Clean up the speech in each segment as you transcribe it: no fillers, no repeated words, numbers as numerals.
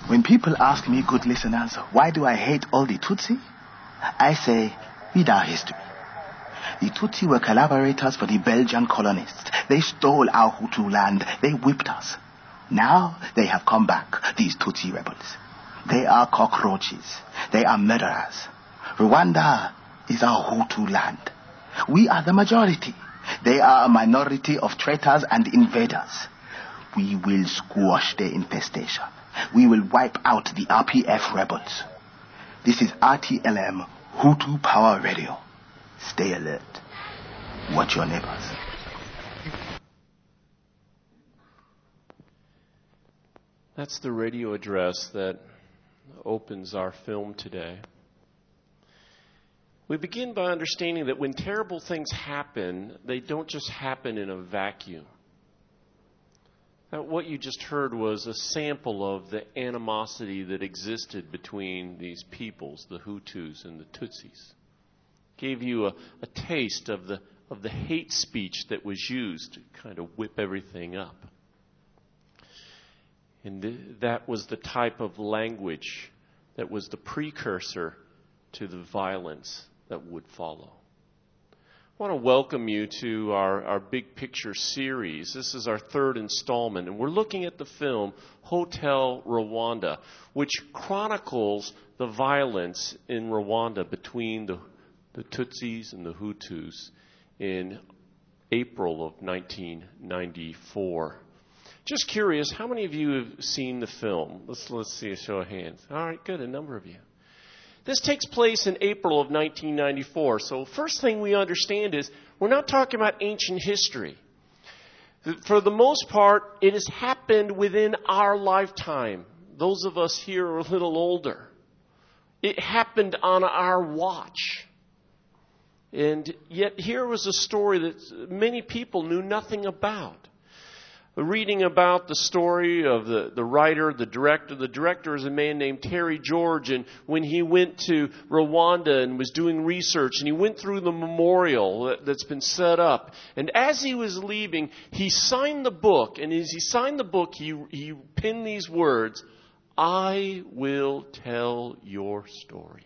When people ask me, good listeners, why do I hate all the Tutsi? I say, read our history. The Tutsi were collaborators for the Belgian colonists. They stole our Hutu land. They whipped us. Now they have come back, these Tutsi rebels. They are cockroaches. They are murderers. Rwanda is our Hutu land. We are the majority. They are a minority of traitors and invaders. We will squash their infestation. We will wipe out the RPF rebels. This is RTLM Hutu Power Radio. Stay alert. Watch your neighbors. That's the radio address that opens our film today. We begin by understanding that when terrible things happen, they don't just happen in a vacuum. Now, what you just heard was a sample of the animosity that existed between these peoples, the Hutus and the Tutsis. Gave you a taste of the hate speech that was used to kind of whip everything up. And that was the type of language that was the precursor to the violence that would follow. I want to welcome you to our Big Picture series. This is our third installment, and we're looking at the film Hotel Rwanda, which chronicles the violence in Rwanda between the Tutsis and the Hutus in April of 1994. Just curious, how many of you have seen the film? Let's see a show of hands. All right, good, a number of you. This takes place in April of 1994. So first thing we understand is we're not talking about ancient history. For the most part, it has happened within our lifetime. Those of us here are a little older. It happened on our watch. And yet here was a story that many people knew nothing about. Reading about the story of the writer, the director is a man named Terry George, and when he went to Rwanda and was doing research, and he went through the memorial that's been set up, and as he was leaving, he signed the book, and as he signed the book, he penned these words, "I will tell your story."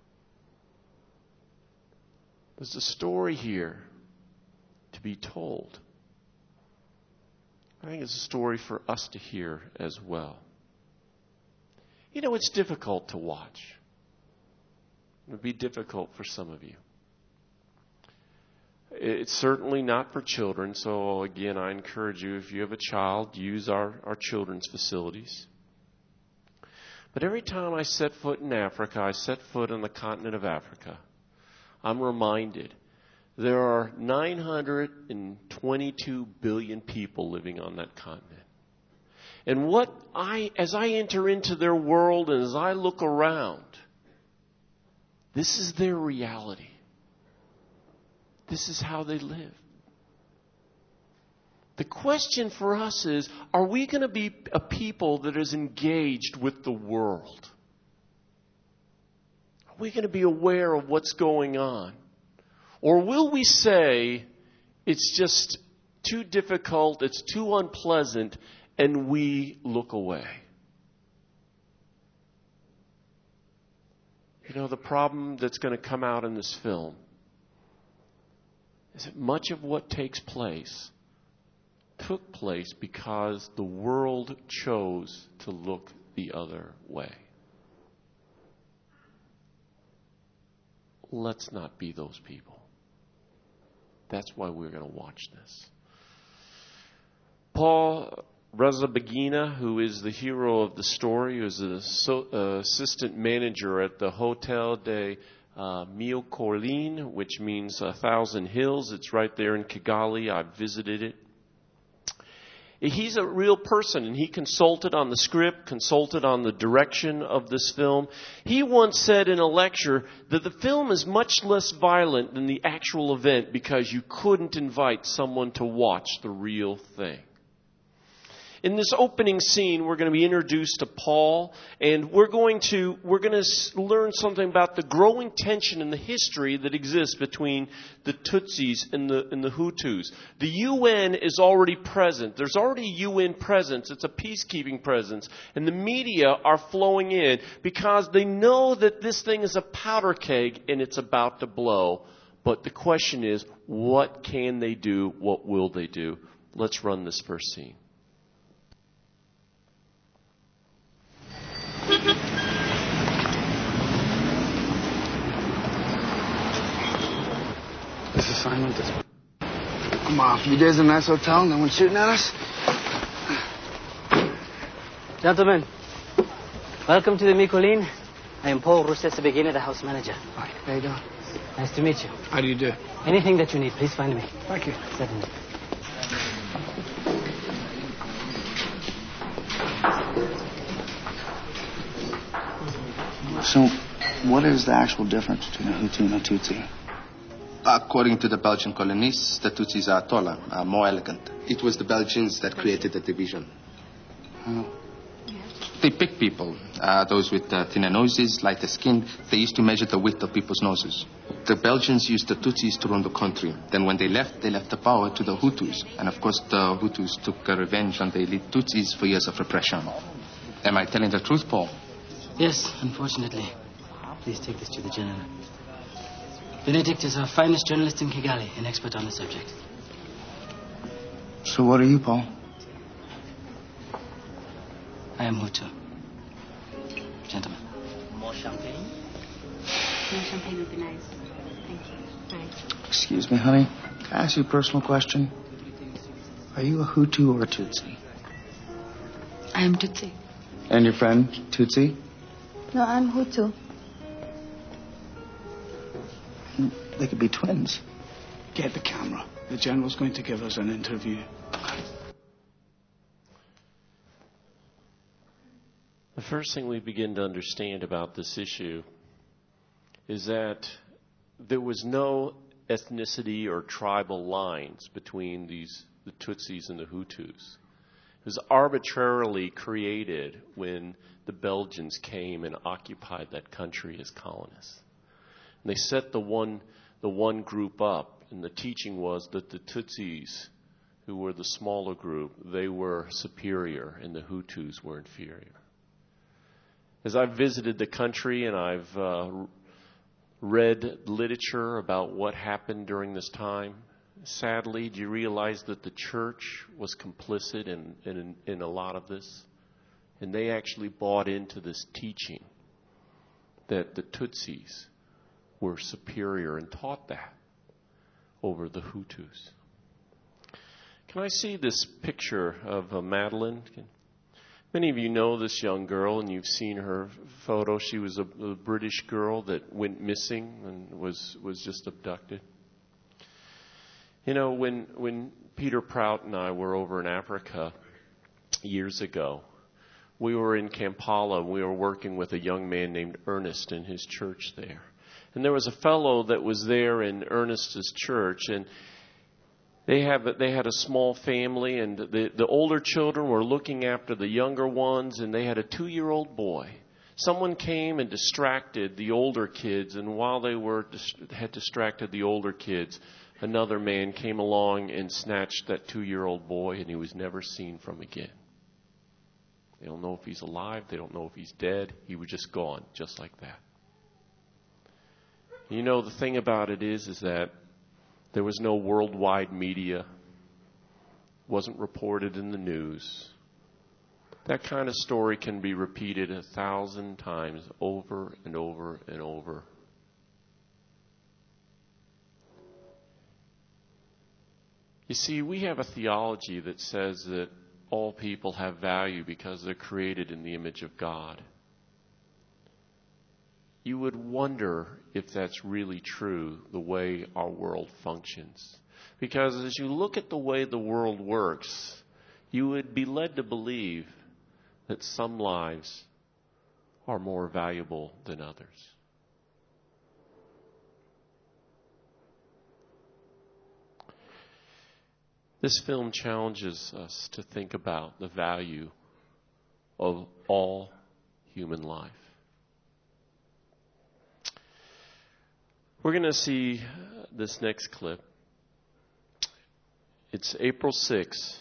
There's a story here to be told. I think it's a story for us to hear as well. You know, it's difficult to watch. It would be difficult for some of you. It's certainly not for children, so again, I encourage you, if you have a child, use our children's facilities. But every time I set foot in Africa, I set foot on the continent of Africa, I'm reminded there are 922 billion people living on that continent. And as I enter into their world and as I look around, this is their reality. This is how they live. The question for us is, are we going to be a people that is engaged with the world? Are we going to be aware of what's going on? Or will we say, it's just too difficult, it's too unpleasant, and we look away? You know, the problem that's going to come out in this film is that much of what takes place took place because the world chose to look the other way. Let's not be those people. That's why we're going to watch this. Paul Rusesabagina, who is the hero of the story, who is the assistant manager at the Hotel de Mille Collines, which means 1,000 hills. It's right there in Kigali. I've visited it. He's a real person, and he consulted on the script, consulted on the direction of this film. He once said in a lecture that the film is much less violent than the actual event because you couldn't invite someone to watch the real thing. In this opening scene, we're going to be introduced to Paul, and we're going to learn something about the growing tension in the history that exists between the Tutsis and the Hutus. The UN is already present. There's already a UN presence. It's a peacekeeping presence. And the media are flowing in because they know that this thing is a powder keg and it's about to blow. But the question is, what can they do? What will they do? Let's run this first scene. This assignment is... Come on, a few days in a nice hotel, no one's shooting at us. Gentlemen, welcome to the Mikolin. I am Paul Rusesabegin, the house manager. Hi, how you doing? Nice to meet you. How do you do? Anything that you need, please find me. Thank you. Certainly. So, what is the actual difference between a Hutu and a Tutsi? According to the Belgian colonists, the Tutsis are taller, more elegant. It was the Belgians that created the division. How? They picked people, those with thinner noses, lighter skin. They used to measure the width of people's noses. The Belgians used the Tutsis to run the country. Then when they left the power to the Hutus. And of course, the Hutus took revenge on the elite Tutsis for years of repression. Am I telling the truth, Paul? Yes, unfortunately. Please take this to the general. Benedict is our finest journalist in Kigali, an expert on the subject. So what are you, Paul? I am Hutu. Gentlemen. More champagne? More champagne would be nice. Thank you. Nice. Excuse me, honey. Can I ask you a personal question? Are you a Hutu or a Tutsi? I am Tutsi. And your friend, Tutsi? No, I'm Hutu. They could be twins. Get the camera. The general's going to give us an interview. The first thing we begin to understand about this issue is that there was no ethnicity or tribal lines between the Tutsis and the Hutus. It was arbitrarily created when the Belgians came and occupied that country as colonists. And they set the one group up, and the teaching was that the Tutsis, who were the smaller group, they were superior, and the Hutus were inferior. As I've visited the country and I've read literature about what happened during this time, sadly, do you realize that the church was complicit in a lot of this? And they actually bought into this teaching that the Tutsis were superior and taught that over the Hutus. Can I see this picture of Madeline? Many of you know this young girl, and you've seen her photo. She was a British girl that went missing and was just abducted. You know, when Peter Prout and I were over in Africa years ago, we were in Kampala, and we were working with a young man named Ernest in his church there. And there was a fellow that was there in Ernest's church, and they had a small family, and the older children were looking after the younger ones, and they had a 2-year-old boy. Someone came and distracted the older kids, and while they had distracted the older kids, another man came along and snatched that 2-year-old boy, and he was never seen from again. They don't know if he's alive. They don't know if he's dead. He was just gone, just like that. You know, the thing about it is that there was no worldwide media. Wasn't reported in the news. That kind of story can be repeated 1,000 times over and over and over. You see, we have a theology that says that all people have value because they're created in the image of God. You would wonder if that's really true, the way our world functions. Because as you look at the way the world works, you would be led to believe that some lives are more valuable than others. This film challenges us to think about the value of all human life. We're going to see this next clip. It's April 6,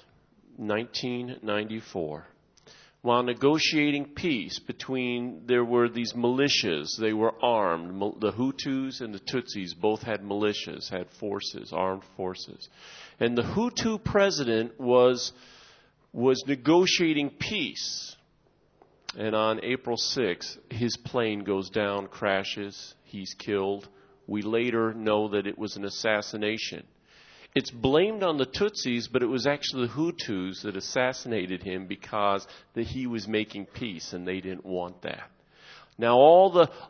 1994. While negotiating peace there were these militias. They were armed. The Hutus and the Tutsis both had militias, had forces, armed forces. And the Hutu president was negotiating peace. And on April 6, his plane goes down, crashes, he's killed. We later know that it was an assassination. It's blamed on the Tutsis, but it was actually the Hutus that assassinated him because he was making peace, and they didn't want that. Now all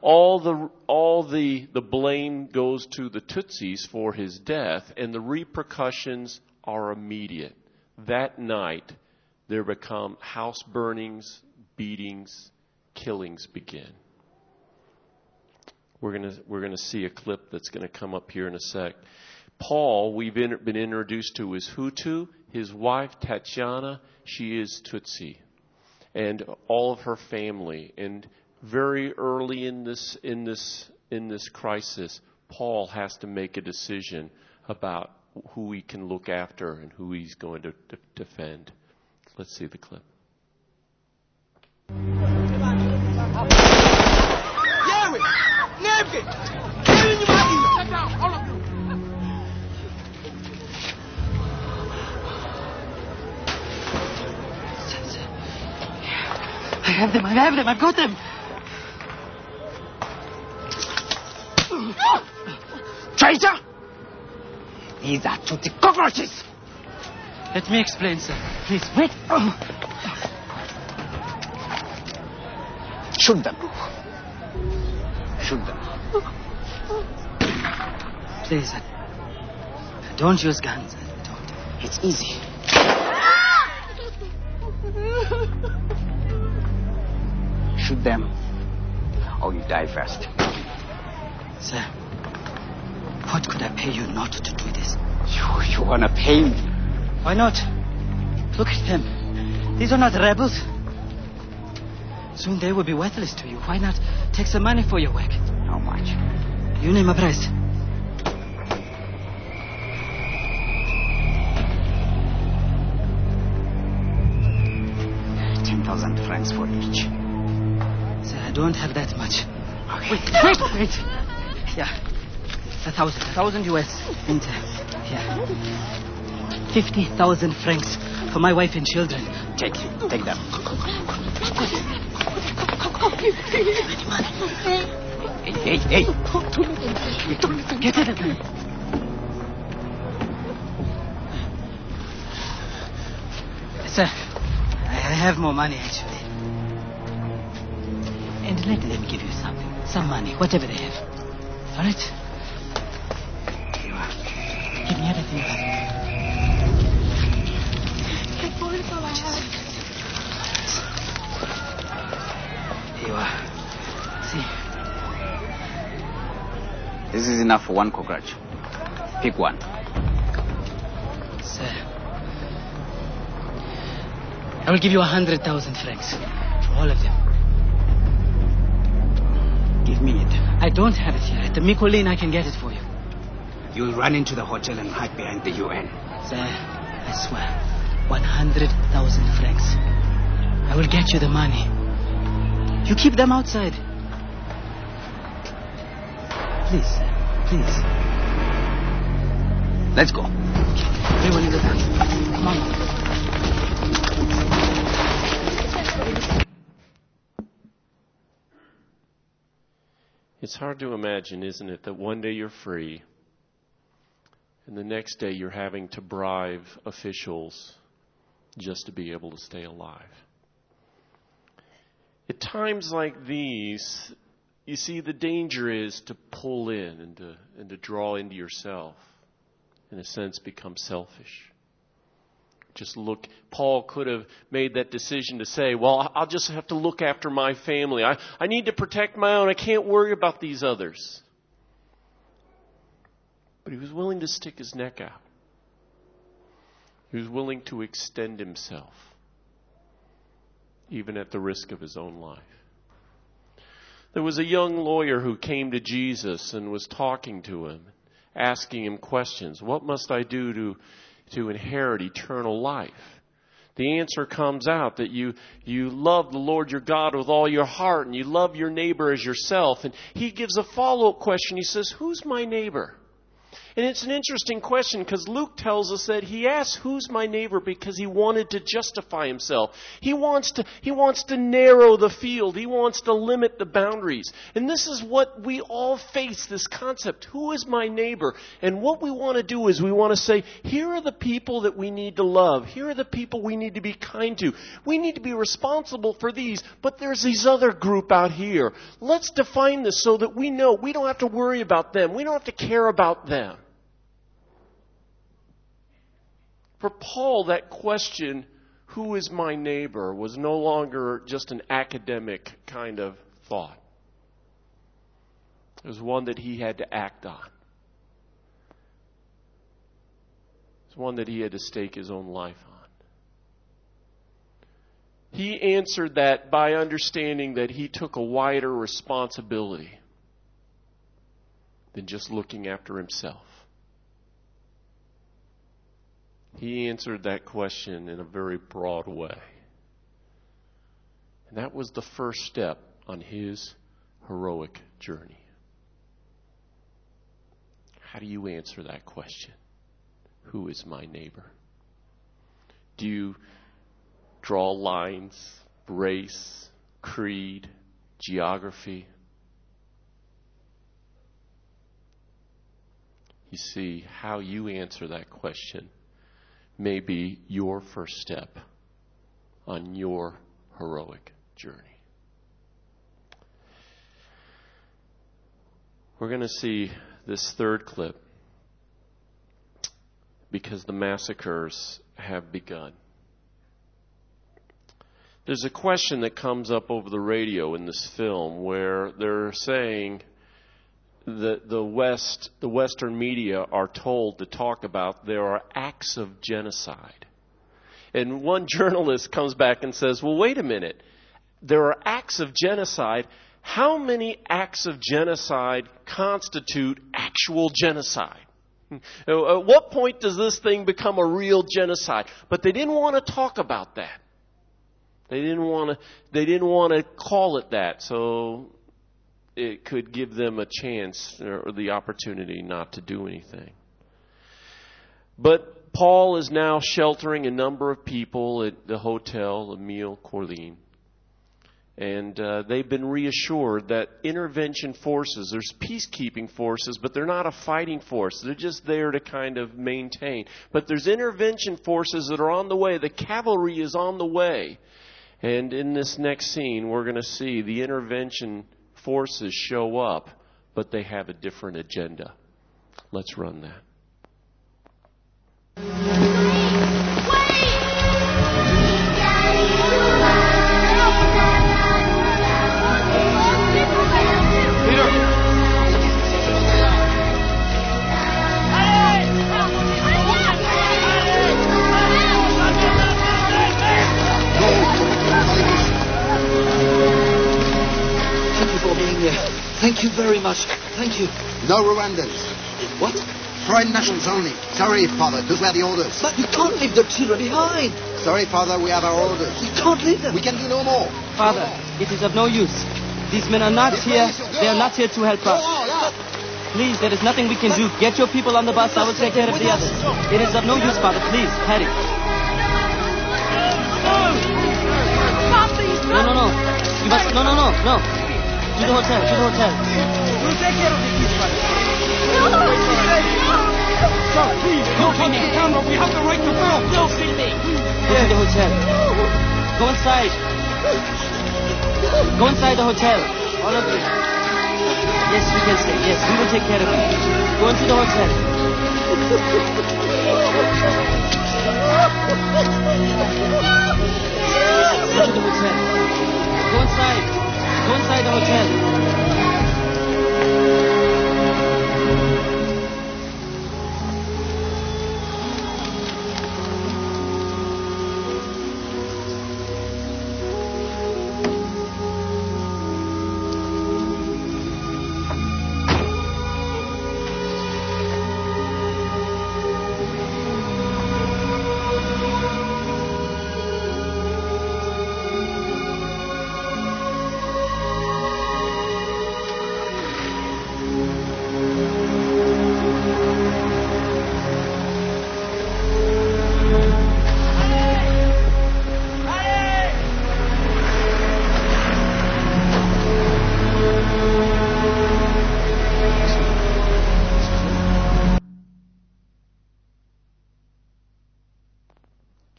the blame goes to the Tutsis for his death, and the repercussions are immediate. That night, there become house burnings, beatings, killings begin. We're gonna see a clip that's gonna come up here in a sec. Paul, we've been introduced to, is Hutu. His wife, Tatiana, she is Tutsi. And all of her family. And very early in this crisis, Paul has to make a decision about who he can look after and who he's going to defend. Let's see the clip. I have them, I've got them. Traitor! These are Tutsi cockroaches! Let me explain, sir. Please, wait. Shoot them. Shoot them. Please, don't use guns. Don't. It's easy. Shoot them, or you die first. Sir, what could I pay you not to do this? You wanna pay me? Why not? Look at them. These are not rebels. Soon they will be worthless to you. Why not take some money for your work? How much? You name a price. 10,000 francs for each. Sir, I don't have that much. Okay. Wait. Yeah. 1,000 US. And yeah. 50,000 francs for my wife and children. Take them. Hey. Get it. Sir, I have more money actually. And let them give you something. Some money, whatever they have. All right? Here you are. Give me everything you have. Here you are. See? This is enough for one cockroach. Pick one. Sir, I will give you 100,000 francs for all of them. Give me it. I don't have it here. At the Mikoline, I can get it for you. You'll run into the hotel and hide behind the UN. Sir, I swear, 100,000 francs. I will get you the money. You keep them outside. Please, sir. Please. Let's go. Everyone in the back. Come on. It's hard to imagine, isn't it, that one day you're free and the next day you're having to bribe officials just to be able to stay alive. At times like these, you see, the danger is to pull in and to draw into yourself, in a sense, become selfish. Just look, Paul could have made that decision to say, well, I'll just have to look after my family. I need to protect my own. I can't worry about these others. But he was willing to stick his neck out. He was willing to extend himself, even at the risk of his own life. There was a young lawyer who came to Jesus and was talking to him, asking him questions. What must I do to inherit eternal life? The answer comes out that you love the Lord your God with all your heart, and you love your neighbor as yourself. And he gives a follow-up question. He says, who's my neighbor? And it's an interesting question because Luke tells us that he asked, who's my neighbor, because he wanted to justify himself. He wants to narrow the field. He wants to limit the boundaries. And this is what we all face, this concept. Who is my neighbor? And what we want to do is we want to say, here are the people that we need to love. Here are the people we need to be kind to. We need to be responsible for these, but there's these other group out here. Let's define this so that we know we don't have to worry about them. We don't have to care about them. For Paul, that question, who is my neighbor, was no longer just an academic kind of thought. It was one that he had to act on. It was one that he had to stake his own life on. He answered that by understanding that he took a wider responsibility than just looking after himself. He answered that question in a very broad way. And that was the first step on his heroic journey. How do you answer that question? Who is my neighbor? Do you draw lines, race, creed, geography? You see, how you answer that question may be your first step on your heroic journey. We're going to see this third clip because the massacres have begun. There's a question that comes up over the radio in this film where they're saying that the Western media are told to talk about there are acts of genocide. And one journalist comes back and says, well, wait a minute. There are acts of genocide. How many acts of genocide constitute actual genocide? At what point does this thing become a real genocide? But they didn't want to talk about that. They didn't want to call it that. So it could give them a chance or the opportunity not to do anything. But Paul is now sheltering a number of people at the hotel, Emile Courline. And they've been reassured that intervention forces, there's peacekeeping forces, but they're not a fighting force. They're just there to kind of maintain. But there's intervention forces that are on the way. The cavalry is on the way. And in this next scene, we're going to see the intervention forces show up, but they have a different agenda. Let's run that. Thank you very much. Thank you. No Rwandans. What? Foreign nationals only. Sorry, Father. Those were the orders. But you can't leave the children behind. Sorry, Father. We have our orders. You can't leave them. We can do no more. Father, it is of no use. These men are not here. They are not here to help us. Please, there is nothing we can do. Get your people on the bus. I will take care of the others. It is of no use, Father. Please, hurry. No. You must... No. To the hotel. We'll take care of the kids, Father. No, please. No, Camera, we have the right to go. No, Cindy. Go to the hotel. Go inside. Go inside the hotel. All of you. Yes, we can stay. Yes, we will take care of you. Go into the hotel. Go to the hotel. Go inside. Go inside the hotel.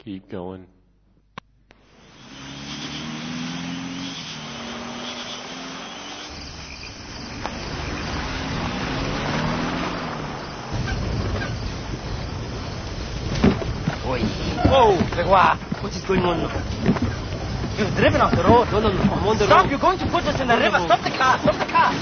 Keep going. Whoa, Gregoire. What is going on? You've driven off the road. No, I'm on the road. Stop, you're going to put us in the river. Stop the car, stop the car.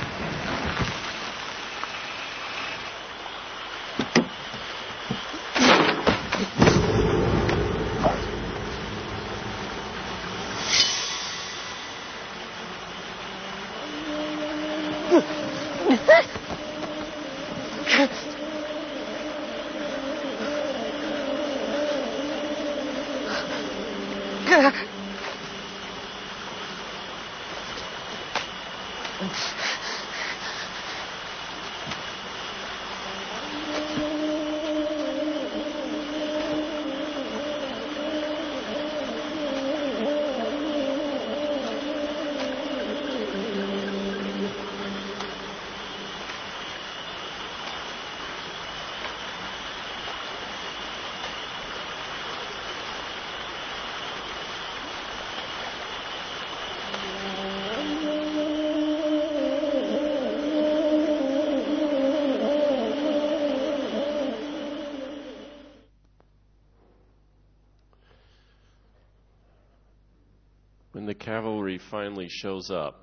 When the cavalry finally shows up,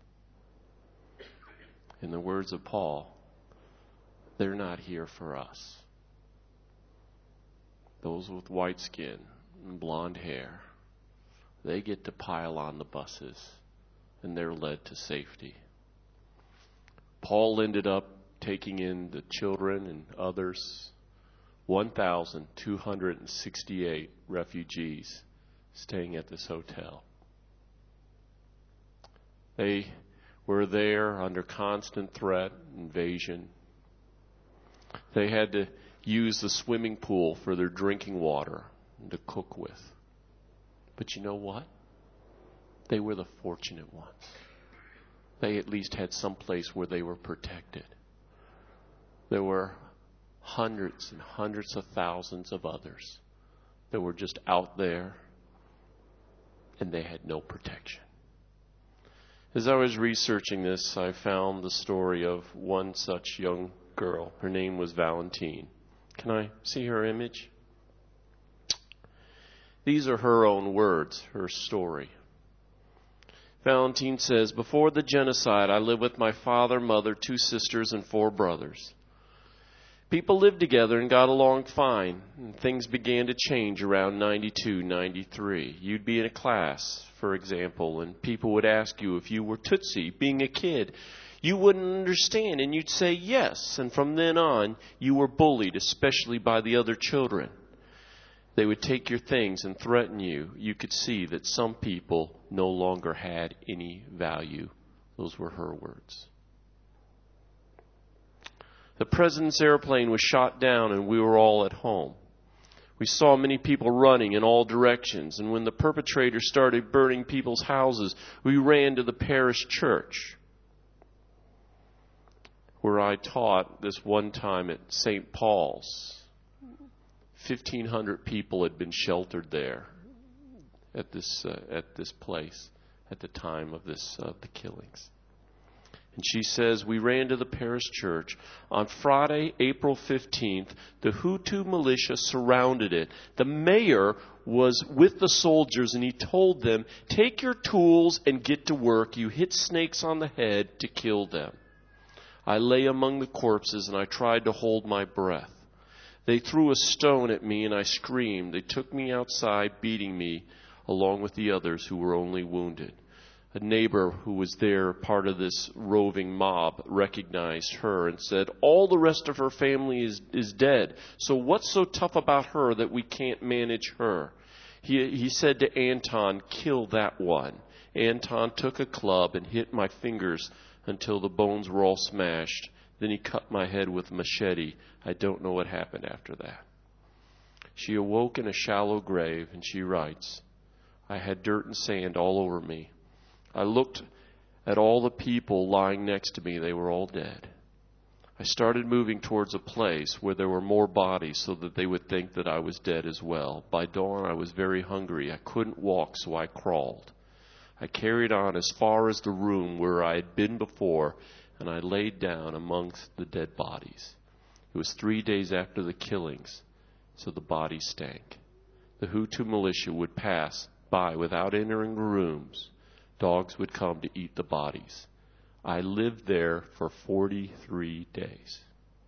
in the words of Paul, they're not here for us. Those with white skin and blonde hair, they get to pile on the buses and they're led to safety. Paul ended up taking in the children and others, 1,268 refugees staying at this hotel. They were there under constant threat, invasion. They had to use the swimming pool for their drinking water to cook with. But you know what? They were the fortunate ones. They at least had some place where they were protected. There were hundreds and hundreds of thousands of others that were just out there and they had no protection. As I was researching this, I found the story of one such young girl. Her name was Valentine. Can I see her image? These are her own words, her story. Valentine says, "Before the genocide, I lived with my father, mother, 2 sisters, and 4 brothers. People lived together and got along fine. And things began to change around 92, 93. You'd be in a class, for example, and people would ask you if you were Tutsi, being a kid. You wouldn't understand, and you'd say yes. And from then on, you were bullied, especially by the other children. They would take your things and threaten you. You could see that some people no longer had any value." Those were her words. The president's airplane was shot down and we were all at home. We saw many people running in all directions, and when the perpetrators started burning people's houses, we ran to the parish church where I taught this one time at St. Paul's. 1,500 people had been sheltered there at this place at the time of the killings. And she says, "We ran to the parish church. On Friday, April 15th, the Hutu militia surrounded it. The mayor was with the soldiers and he told them, 'Take your tools and get to work. You hit snakes on the head to kill them.' I lay among the corpses and I tried to hold my breath. They threw a stone at me and I screamed. They took me outside, beating me, along with the others who were only wounded. A neighbor who was there, part of this roving mob, recognized her and said, 'All the rest of her family is dead. So what's so tough about her that we can't manage her?' He said to Anton, 'Kill that one.' Anton took a club and hit my fingers until the bones were all smashed. Then he cut my head with a machete. I don't know what happened after that." She awoke in a shallow grave, and she writes, "I had dirt and sand all over me. I looked at all the people lying next to me. They were all dead. I started moving towards a place where there were more bodies so that they would think that I was dead as well. By dawn, I was very hungry. I couldn't walk, so I crawled. I carried on as far as the room where I had been before, and I laid down amongst the dead bodies. It was 3 days after the killings, so the bodies stank. The Hutu militia would pass by without entering the rooms. Dogs would come to eat the bodies. I lived there for 43 days.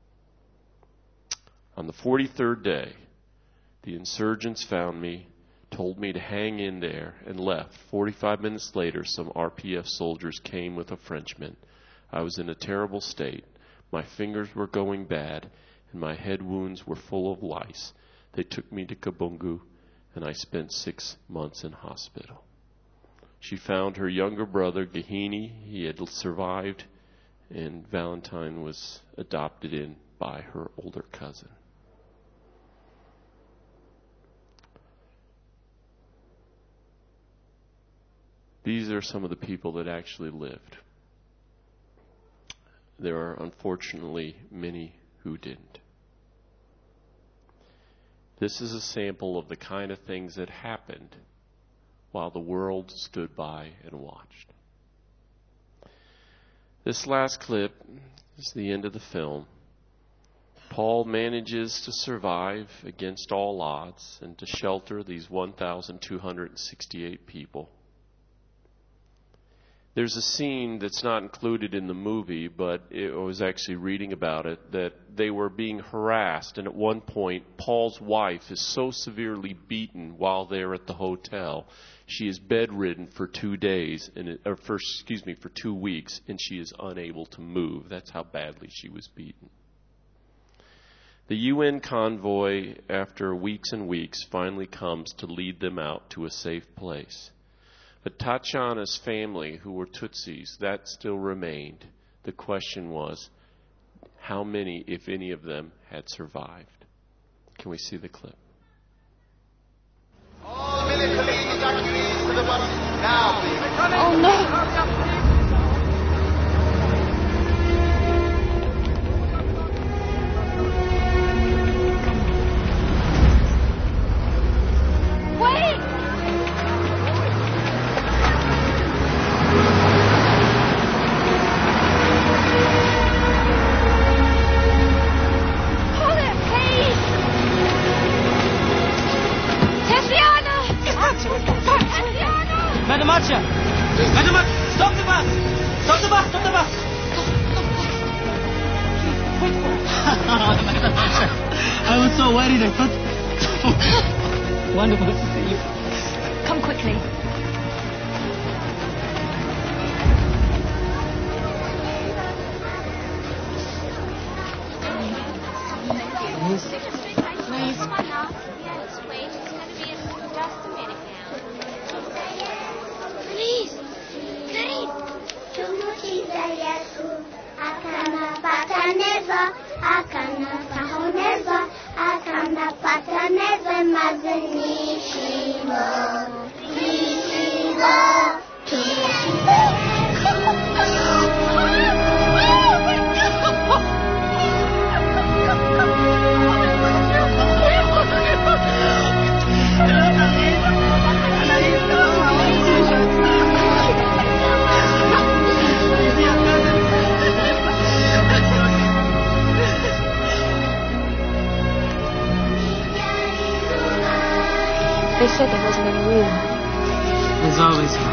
On the 43rd day, the insurgents found me, told me to hang in there, and left. 45 minutes later, some RPF soldiers came with a Frenchman. I was in a terrible state. My fingers were going bad, and my head wounds were full of lice. They took me to Kabungu, and I spent 6 months in hospital. She found her younger brother, Gahini. He had survived, and Valentine was adopted in by her older cousin. These are some of the people that actually lived. There are unfortunately many who didn't. This is a sample of the kind of things that happened while the world stood by and watched. This last clip is the end of the film. Paul manages to survive against all odds and to shelter these 1,268 people. There's a scene that's not included in the movie, but I was actually reading about it, that they were being harassed, and at one point, Paul's wife is so severely beaten while they're at the hotel, she is bedridden for 2 days, for 2 weeks, and she is unable to move. That's how badly she was beaten. The UN convoy, after weeks and weeks, finally comes to lead them out to a safe place. But Tatiana's family, who were Tutsis, that still remained. The question was, how many, if any of them, had survived? Can we see the clip? All military evacuees to the buses now, please. Oh, no. Madam Archer! Madam Archer! Stop the bus! Stop the bus! Stop the bus! Wait for it. Madam Archer! I was so worried. I thought... Wonderful to see you. Come quickly. Please. Yes, wait. It's going to be in just a minute now. Please. Please. Tumusiza Yesu, akanapata neza, akanapata neza, mazinishimo. They said there wasn't any room. There's always room.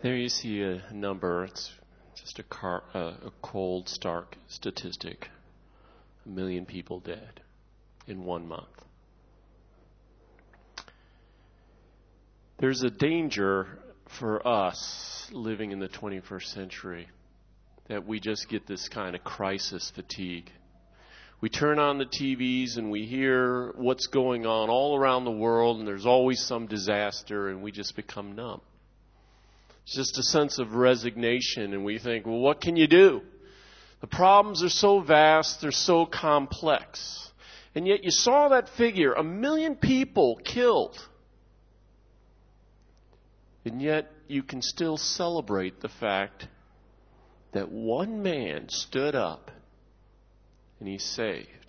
There you see a number. It's just a cold, stark statistic. 1 million people dead in 1 month. There's a danger for us living in the 21st century that we just get this kind of crisis fatigue. We turn on the TVs and we hear what's going on all around the world, and there's always some disaster, and we just become numb. It's just a sense of resignation, and we think, well, what can you do? The problems are so vast, they're so complex. And yet you saw that figure, 1 million people killed. And yet you can still celebrate the fact that one man stood up and he saved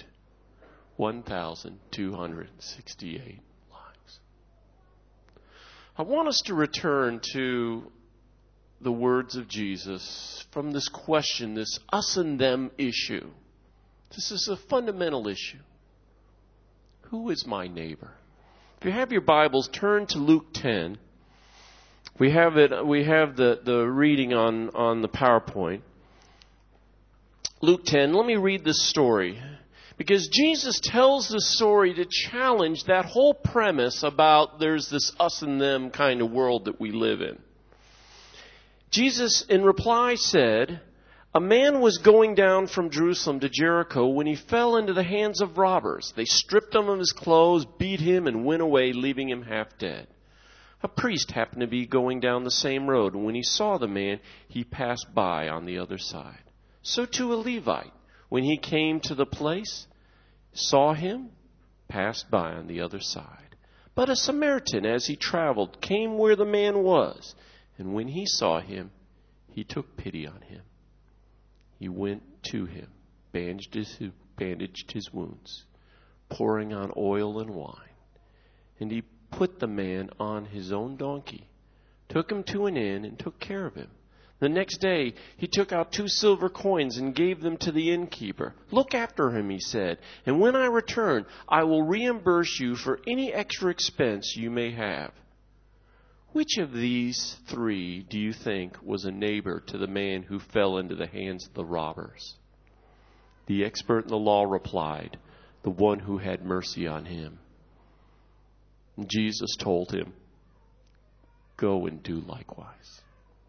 1,268 lives. I want us to return to the words of Jesus from this question, this us and them issue. This is a fundamental issue. Who is my neighbor? If you have your Bibles, turn to Luke 10. We have the reading on the PowerPoint. Luke 10. Let me read this story. Because Jesus tells this story to challenge that whole premise about there's this us and them kind of world that we live in. Jesus, in reply, said, "A man was going down from Jerusalem to Jericho when he fell into the hands of robbers. They stripped him of his clothes, beat him, and went away, leaving him half dead. A priest happened to be going down the same road, and when he saw the man, he passed by on the other side. So too a Levite, when he came to the place, saw him, passed by on the other side. But a Samaritan, as he traveled, came where the man was, and when he saw him, he took pity on him. He went to him, bandaged his wounds, pouring on oil and wine. And he put the man on his own donkey, took him to an inn, and took care of him. The next day, he took out 2 silver coins and gave them to the innkeeper. 'Look after him,' he said, 'and when I return, I will reimburse you for any extra expense you may have.' Which of these 3 do you think was a neighbor to the man who fell into the hands of the robbers?" The expert in the law replied, "The one who had mercy on him." And Jesus told him, "Go and do likewise."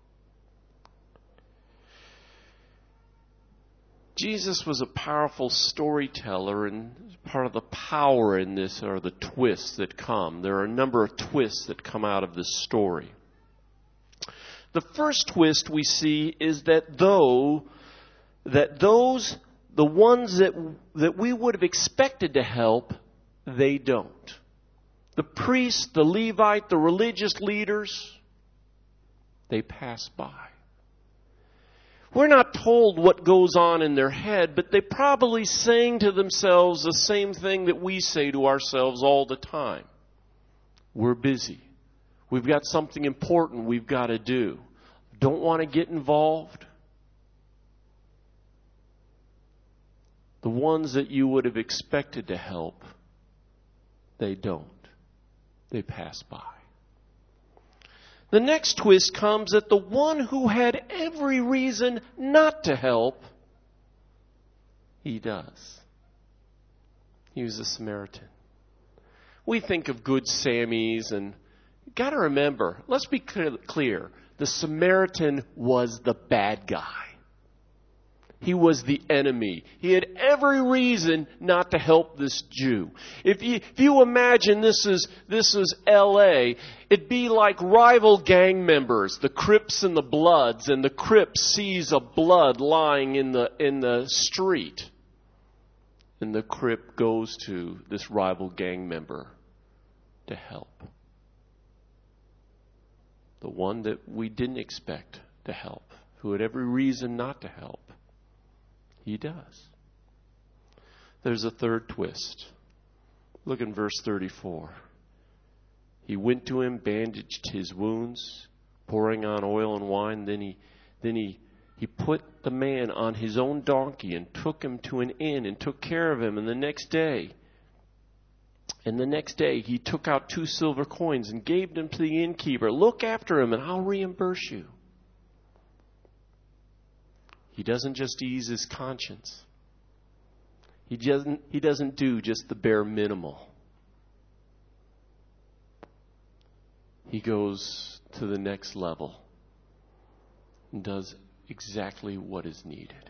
Jesus was a powerful storyteller, and part of the power in this are the twists that come. There are a number of twists that come out of this story. The first twist we see is that the ones that we would have expected to help, they don't. The priest, the Levite, the religious leaders, they pass by. We're not told what goes on in their head, but they probably saying to themselves the same thing that we say to ourselves all the time. We're busy. We've got something important we've got to do. Don't want to get involved. The ones that you would have expected to help, they don't. They pass by. The next twist comes that the one who had every reason not to help, he does. He was a Samaritan. We think of Good Sammys, and you've got to remember, let's be clear, the Samaritan was the bad guy. He was the enemy. He had every reason not to help this Jew. If you imagine this is L.A., it'd be like rival gang members, the Crips and the Bloods, and the Crip sees a blood lying in the street. And the Crip goes to this rival gang member to help. The one that we didn't expect to help, who had every reason not to help. He does. There's a third twist. Look in verse 34. He went to him, bandaged his wounds, pouring on oil and wine. Then he put the man on his own donkey and took him to an inn and took care of him. And the next day he took out 2 silver coins and gave them to the innkeeper. Look after him and I'll reimburse you. He doesn't just ease his conscience. He doesn't do just the bare minimal. He goes to the next level and does exactly what is needed.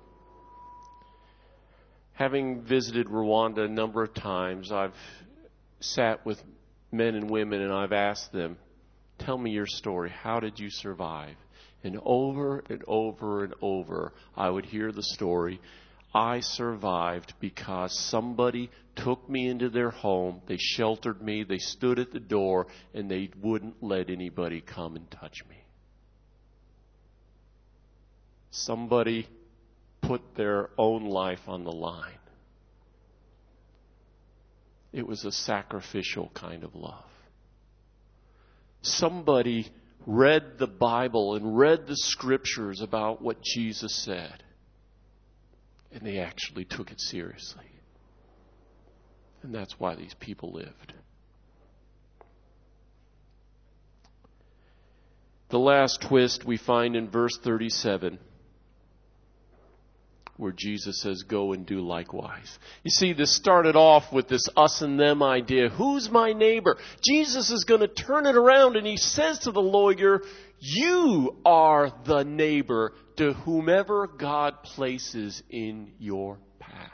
Having visited Rwanda a number of times, I've sat with men and women and I've asked them, tell me your story. How did you survive? And over and over and over, I would hear the story. I survived because somebody took me into their home. They sheltered me. They stood at the door and they wouldn't let anybody come and touch me. Somebody put their own life on the line. It was a sacrificial kind of love. Somebody read the Bible and read the scriptures about what Jesus said. And they actually took it seriously. And that's why these people lived. The last twist we find in verse 37, where Jesus says, go and do likewise. You see, this started off with this us and them idea. Who's my neighbor? Jesus is going to turn it around and he says to the lawyer, you are the neighbor to whomever God places in your path.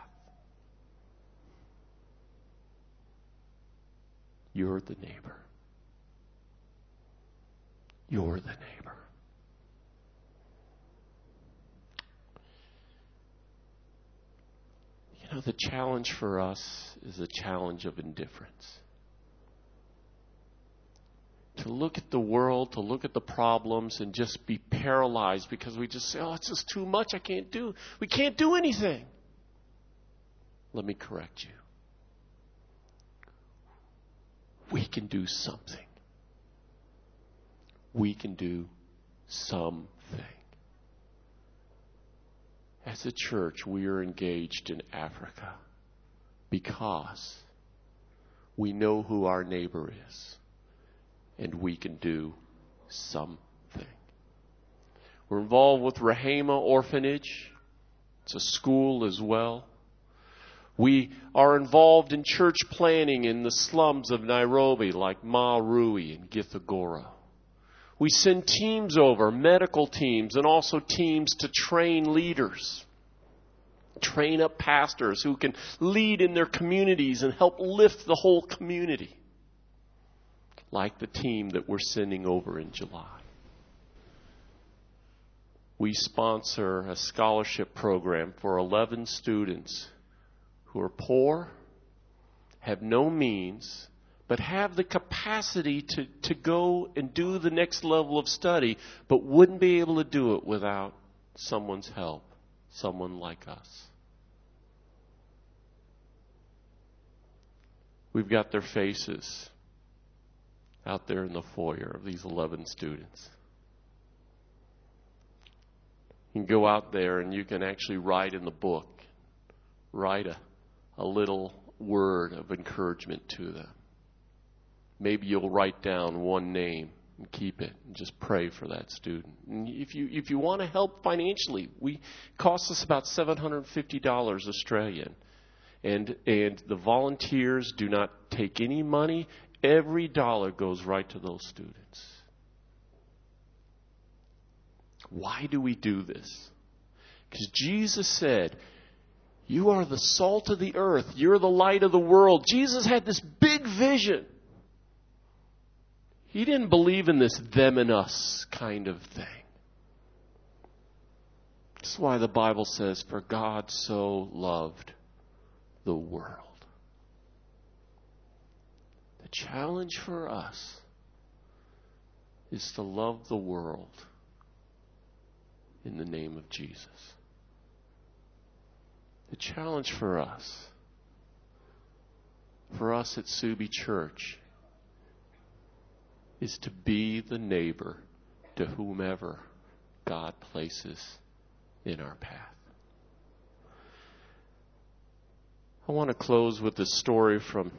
You're the neighbor. You're the neighbor. You know, the challenge for us is a challenge of indifference. To look at the world, to look at the problems and just be paralyzed because we just say, oh, it's just too much, we can't do anything. Let me correct you. We can do something. We can do something. As a church, we are engaged in Africa because we know who our neighbor is. And we can do something. We're involved with Rehema Orphanage. It's a school as well. We are involved in church planning in the slums of Nairobi like Marui and Githagoro. We send teams over, medical teams, and also teams to train leaders. Train up pastors who can lead in their communities and help lift the whole community. Like the team that we're sending over in July. We sponsor a scholarship program for 11 students who are poor, have no means, but have the capacity to go and do the next level of study, but wouldn't be able to do it without someone's help, someone like us. We've got their faces out there in the foyer of these 11 students. You can go out there and you can actually write in the book, write a little word of encouragement to them. Maybe you'll write down one name and keep it and just pray for that student. And if you want to help financially, it costs us about $750 Australian. And the volunteers do not take any money. Every dollar goes right to those students. Why do we do this? Because Jesus said, you are the salt of the earth. You're the light of the world. Jesus had this big vision. He didn't believe in this them and us kind of thing. That's why the Bible says, for God so loved the world. The challenge for us is to love the world in the name of Jesus. The challenge for us at Subi Church, is to be the neighbor to whomever God places in our path. I want to close with this story from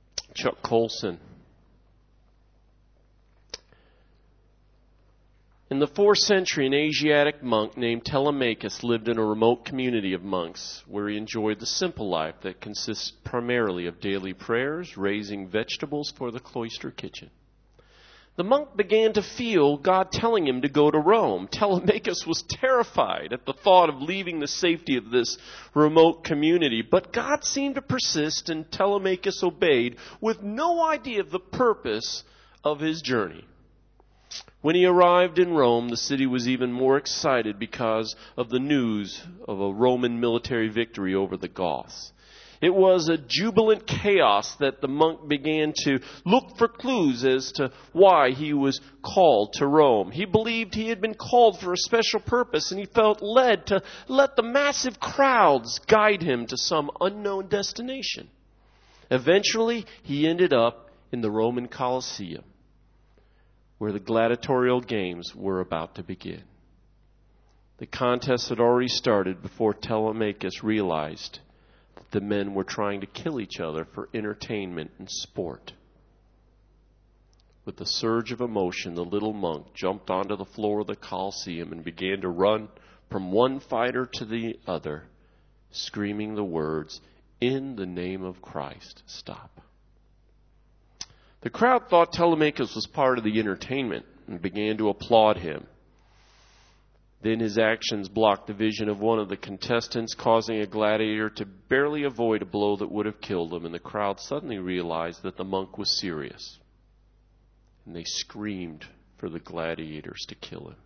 Chuck Colson. In In the 4th century, an Asiatic monk named Telemachus lived in a remote community of monks where he enjoyed the simple life that consists primarily of daily prayers, raising vegetables for the cloister kitchen. The monk began to feel God telling him to go to Rome. Telemachus was terrified at the thought of leaving the safety of this remote community, but God seemed to persist, and Telemachus obeyed with no idea of the purpose of his journey. When he arrived in Rome, the city was even more excited because of the news of a Roman military victory over the Goths. It was a jubilant chaos that the monk began to look for clues as to why he was called to Rome. He believed he had been called for a special purpose, and he felt led to let the massive crowds guide him to some unknown destination. Eventually, he ended up in the Roman Colosseum, where the gladiatorial games were about to begin. The contest had already started before Telemachus realized that the men were trying to kill each other for entertainment and sport. With a surge of emotion, the little monk jumped onto the floor of the Colosseum and began to run from one fighter to the other, screaming the words, "In the name of Christ, stop." The crowd thought Telemachus was part of the entertainment and began to applaud him. Then his actions blocked the vision of one of the contestants, causing a gladiator to barely avoid a blow that would have killed him, and the crowd suddenly realized that the monk was serious. And they screamed for the gladiators to kill him.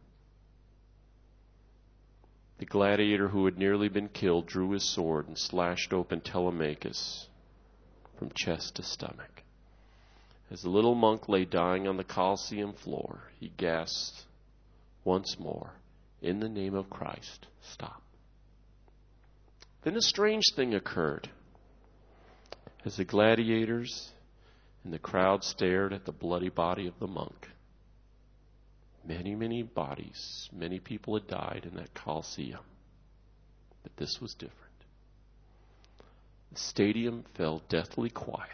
The gladiator who had nearly been killed drew his sword and slashed open Telemachus from chest to stomach. As the little monk lay dying on the Colosseum floor, he gasped once more, "In the name of Christ, stop." Then a strange thing occurred. As the gladiators and the crowd stared at the bloody body of the monk, many bodies, many people had died in that Colosseum. But this was different. The stadium fell deathly quiet.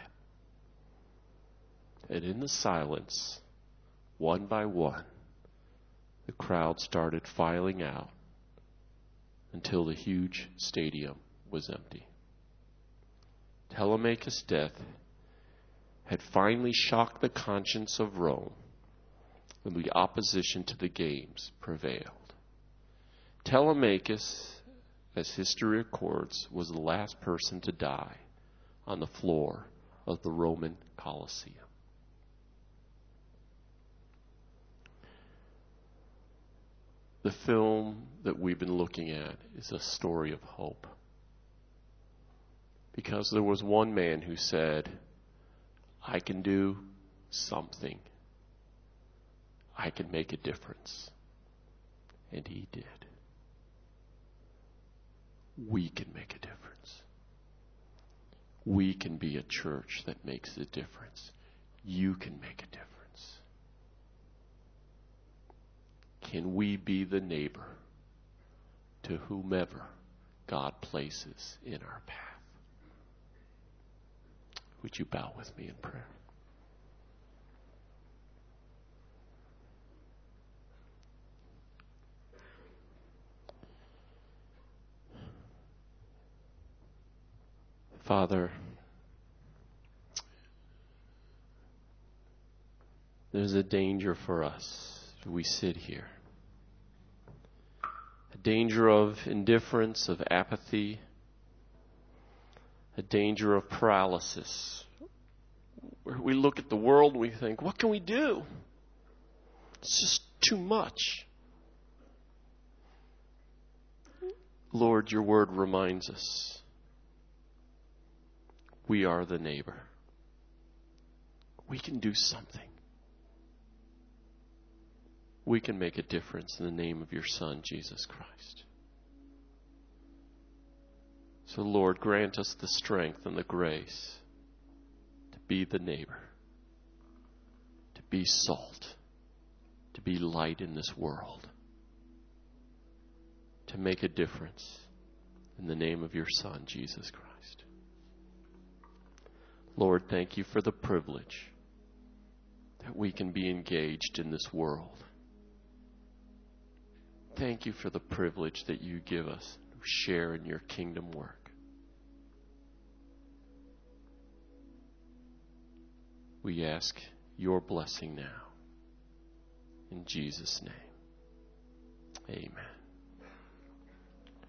And in the silence, one by one, the crowd started filing out until the huge stadium was empty. Telemachus' death had finally shocked the conscience of Rome, and the opposition to the games prevailed. Telemachus, as history records, was the last person to die on the floor of the Roman Colosseum. The film that we've been looking at is a story of hope. Because there was one man who said, "I can do something. I can make a difference." And he did. We can make a difference. We can be a church that makes a difference. You can make a difference. Can we be the neighbor to whomever God places in our path? Would you bow with me in prayer? Father, there's a danger for us as we sit here. A danger of indifference, of apathy, a danger of paralysis. Where we look at the world and we think, what can we do? It's just too much. Lord, your word reminds us we are the neighbor. We can do something. We can make a difference in the name of your Son, Jesus Christ. So, Lord, grant us the strength and the grace to be the neighbor, to be salt, to be light in this world, to make a difference in the name of your Son, Jesus Christ. Lord, thank you for the privilege that we can be engaged in this world. thank you for the privilege that you give us to share in your kingdom work. We ask your blessing now. In Jesus' name, amen.